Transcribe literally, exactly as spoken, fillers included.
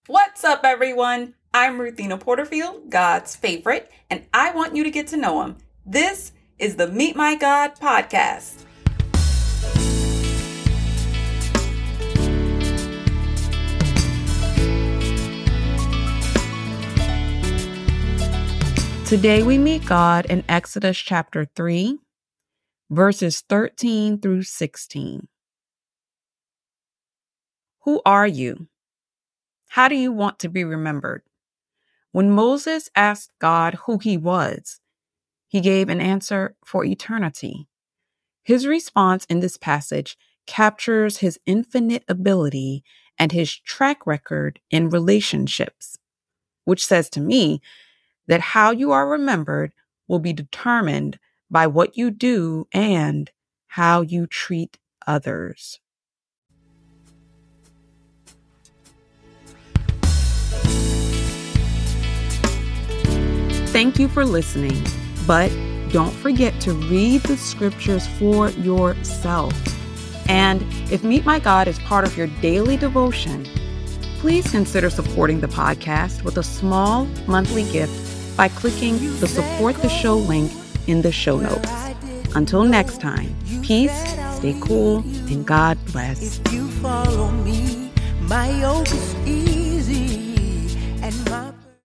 What's up, everyone? I'm Ruthina Porterfield, God's favorite, and I want you to get to know him. This is the Meet My God podcast. Today we meet God in Exodus chapter three, verses thirteen through sixteen. Who are you? How do you want to be remembered? When Moses asked God who he was, he gave an answer for eternity. His response in this passage captures his infinite ability and his track record in relationships, which says to me that how you are remembered will be determined by what you do and how you treat others. Thank you for listening, but don't forget to read the scriptures for yourself. And if Meet My God is part of your daily devotion, please consider supporting the podcast with a small monthly gift by clicking the Support the Show link in the show notes. Until next time, peace, stay cool, and God bless. If you follow me, my yoke is easy and my